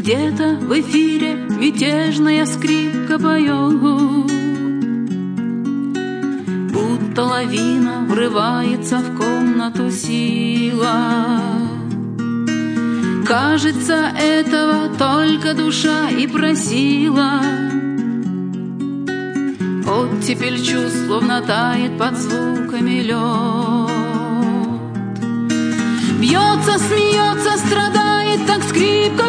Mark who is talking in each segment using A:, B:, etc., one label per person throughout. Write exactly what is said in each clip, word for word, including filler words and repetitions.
A: где-то в эфире мятежная скрипка поет. Будто лавина врывается в комнату сила. Кажется, этого только душа и просила. Оттепель чувств словно тает под звуками лед. Бьется, смеется, страдает, так скрипка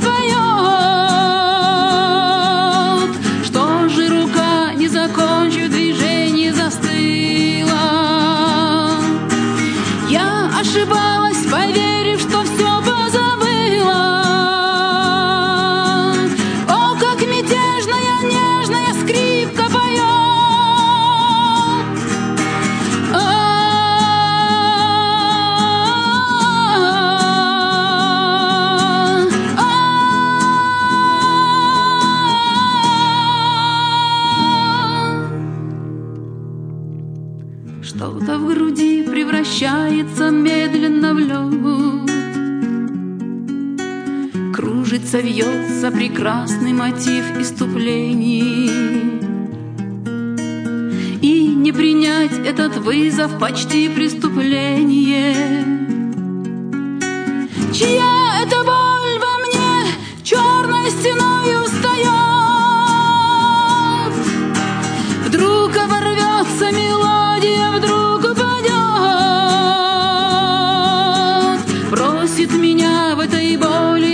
A: поет. Что же рука, не закончив движение, застыла? Я ошибалась, поверив, что все позабыла. О, как мятежная, нежная скрипка поет. Что-то в груди превращается медленно в лед. Кружится, вьется прекрасный мотив иступлений. И не принять этот вызов почти преступление. Чья это боль во мне черной стеной устает? Вдруг оборвется мелодия, вдруг упадет. Просит меня в этой боли